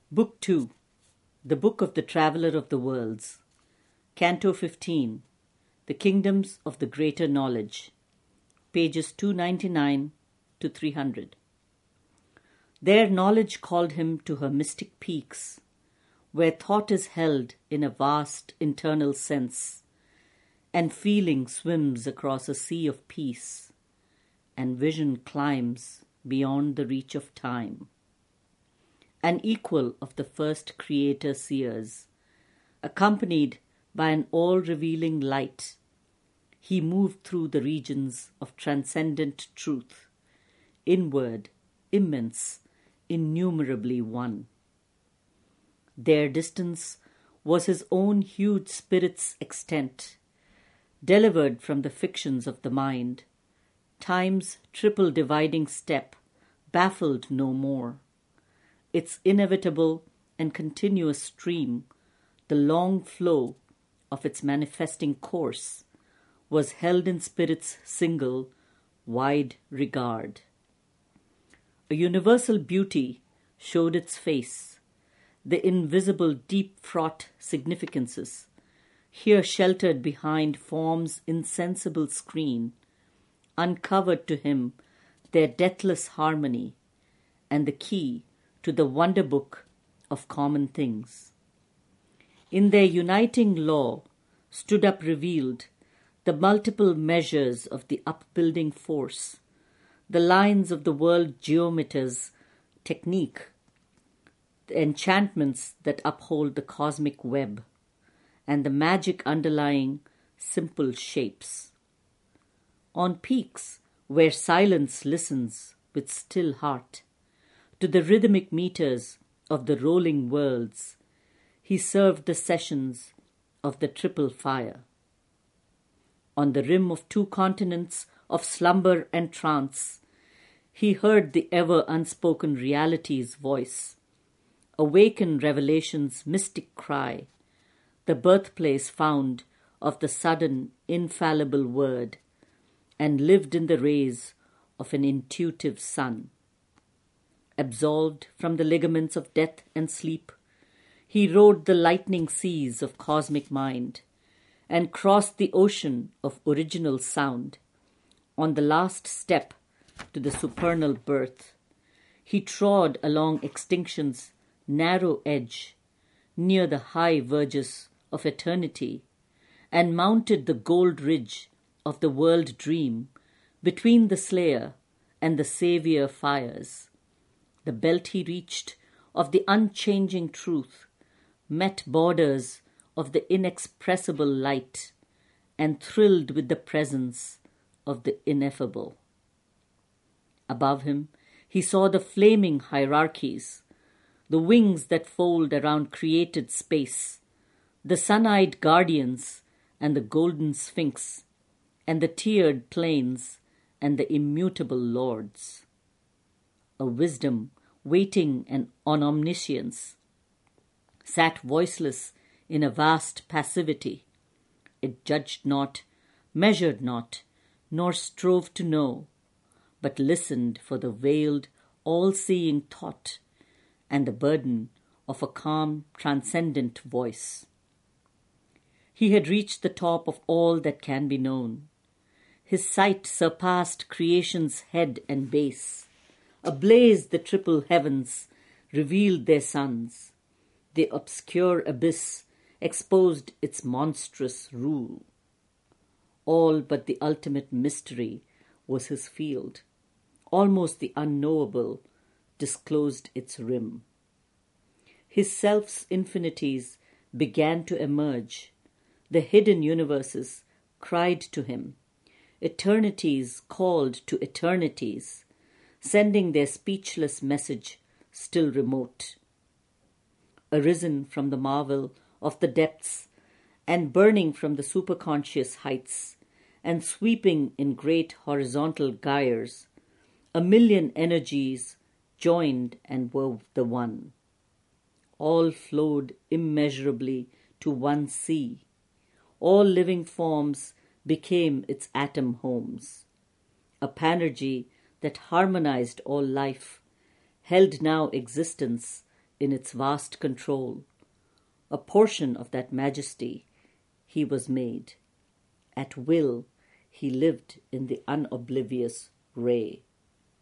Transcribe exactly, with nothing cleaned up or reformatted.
Book two, The Book of the Traveller of the Worlds, Canto fifteen, The Kingdoms of the Greater Knowledge, pages two ninety-nine to three hundred. There knowledge called him to her mystic peaks, where thought is held in a vast internal sense, and feeling swims across a sea of peace, and vision climbs beyond the reach of time. An equal of the first creator seers, accompanied by an all-revealing light, he moved through the regions of transcendent truth, inward, immense, innumerably one. Their distance was his own huge spirit's extent, delivered from the fictions of the mind, time's triple dividing step, baffled no more. Its inevitable and continuous stream, the long flow of its manifesting course, was held in spirit's single, wide regard. A universal beauty showed its face, the invisible deep-fraught significances, here sheltered behind form's insensible screen, uncovered to him their deathless harmony and the key to the wonder book of common things. In their uniting law stood up revealed the multiple measures of the upbuilding force, the lines of the world geometer's technique, the enchantments that uphold the cosmic web, and the magic underlying simple shapes. On peaks where silence listens with still heart to the rhythmic meters of the rolling worlds, he served the sessions of the triple fire. On the rim of two continents of slumber and trance, he heard the ever unspoken reality's voice, awaken revelation's mystic cry, the birthplace found of the sudden infallible word, and lived in the rays of an intuitive sun. Absolved from the ligaments of death and sleep, he rode the lightning seas of cosmic mind and crossed the ocean of original sound. On the last step to the supernal birth, he trod along extinction's narrow edge near the high verges of eternity and mounted the gold ridge of the world dream between the slayer and the savior fires. The belt he reached of the unchanging truth met borders of the inexpressible light and thrilled with the presence of the ineffable. Above him, he saw the flaming hierarchies, the wings that fold around created space, the sun-eyed guardians and the golden sphinx, and the tiered plains and the immutable lords. A wisdom waiting and on omniscience sat voiceless in a vast passivity. It judged not, measured not, nor strove to know, but listened for the veiled, all-seeing thought and the burden of a calm, transcendent voice. He had reached the top of all that can be known. His sight surpassed creation's head and base. Ablaze the triple heavens revealed their suns. The obscure abyss exposed its monstrous rule. All but the ultimate mystery was his field. Almost the unknowable disclosed its rim. His self's infinities began to emerge. The hidden universes cried to him. Eternities called to eternities, sending their speechless message still remote. Arisen from the marvel of the depths and burning from the superconscious heights and sweeping in great horizontal gyres, a million energies joined and wove the one. All flowed immeasurably to one sea. All living forms became its atom homes. A panergy that harmonized all life held now existence in its vast control. A portion of that majesty he was made. At will, he lived in the unoblivious ray.